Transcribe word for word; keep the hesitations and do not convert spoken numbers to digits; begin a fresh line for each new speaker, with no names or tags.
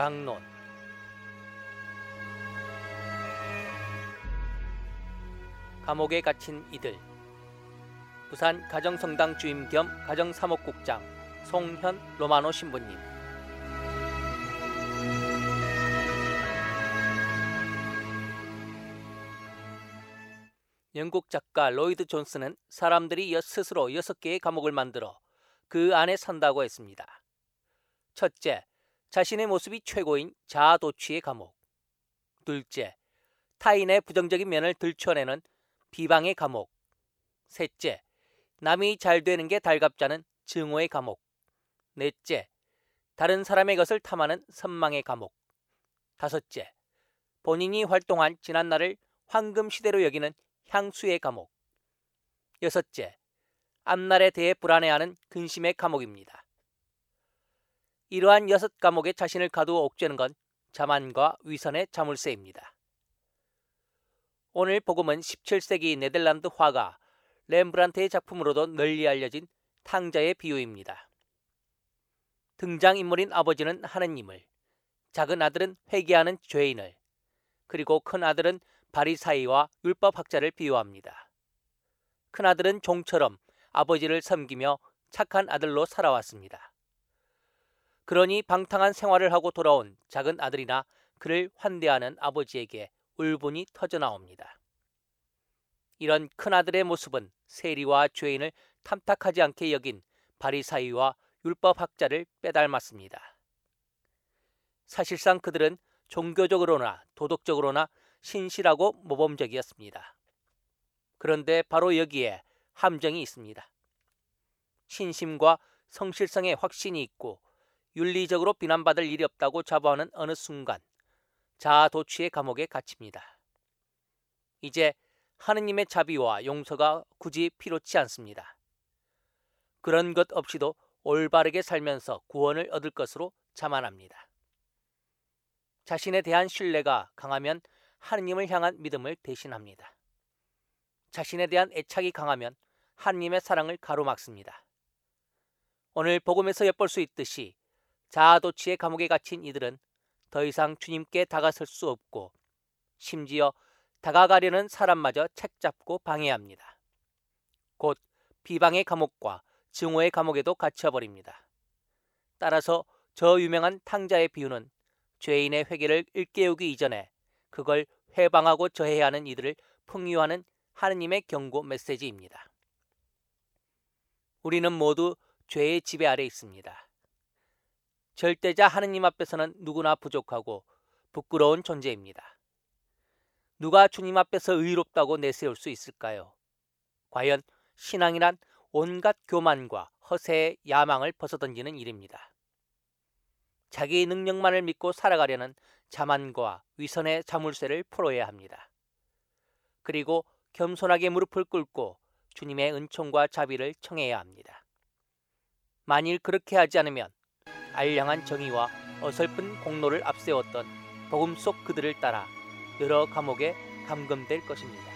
강론. 감옥에 갇힌 이들. 부산 가정성당 주임 겸 가정사목국장 송현 로마노 신부님. 영국 작가 로이드 존슨은 사람들이 스스로 여섯 개의 감옥을 만들어 그 안에 산다고 했습니다. 첫째, 자신의 모습이 최고인 자아도취의 감옥. 둘째, 타인의 부정적인 면을 들춰내는 비방의 감옥. 셋째, 남이 잘 되는 게 달갑자는 증오의 감옥. 넷째, 다른 사람의 것을 탐하는 선망의 감옥. 다섯째, 본인이 활동한 지난날을 황금시대로 여기는 향수의 감옥. 여섯째, 앞날에 대해 불안해하는 근심의 감옥입니다. 이러한 여섯 감옥에 자신을 가두어 옥죄는 건 자만과 위선의 자물쇠입니다. 오늘 복음은 십칠 세기 네덜란드 화가 렘브란트의 작품으로도 널리 알려진 탕자의 비유입니다. 등장인물인 아버지는 하느님을, 작은 아들은 회개하는 죄인을, 그리고 큰 아들은 바리사이와 율법학자를 비유합니다. 큰 아들은 종처럼 아버지를 섬기며 착한 아들로 살아왔습니다. 그러니 방탕한 생활을 하고 돌아온 작은 아들이나 그를 환대하는 아버지에게 울분이 터져나옵니다. 이런 큰아들의 모습은 세리와 죄인을 탐탁하지 않게 여긴 바리사이와 율법학자를 빼닮았습니다. 사실상 그들은 종교적으로나 도덕적으로나 신실하고 모범적이었습니다. 그런데 바로 여기에 함정이 있습니다. 신심과 성실성에 확신이 있고 윤리적으로 비난받을 일이 없다고 자부하는 어느 순간 자아도취의 감옥에 갇힙니다. 이제 하느님의 자비와 용서가 굳이 필요치 않습니다. 그런 것 없이도 올바르게 살면서 구원을 얻을 것으로 자만합니다. 자신에 대한 신뢰가 강하면 하느님을 향한 믿음을 대신합니다. 자신에 대한 애착이 강하면 하느님의 사랑을 가로막습니다. 오늘 복음에서 엿볼 수 있듯이 자아도취의 감옥에 갇힌 이들은 더 이상 주님께 다가설 수 없고 심지어 다가가려는 사람마저 책잡고 방해합니다. 곧 비방의 감옥과 증오의 감옥에도 갇혀버립니다. 따라서 저 유명한 탕자의 비유는 죄인의 회개를 일깨우기 이전에 그걸 회방하고 저해하는 이들을 풍요하는 하느님의 경고 메시지입니다. 우리는 모두 죄의 지배 아래 있습니다. 절대자 하느님 앞에서는 누구나 부족하고 부끄러운 존재입니다. 누가 주님 앞에서 의롭다고 내세울 수 있을까요? 과연 신앙이란 온갖 교만과 허세의 야망을 벗어던지는 일입니다. 자기 능력만을 믿고 살아가려는 자만과 위선의 자물쇠를 풀어야 합니다. 그리고 겸손하게 무릎을 꿇고 주님의 은총과 자비를 청해야 합니다. 만일 그렇게 하지 않으면 알량한 정의와 어설픈 공로를 앞세웠던 복음 속 그들을 따라 여러 감옥에 감금될 것입니다.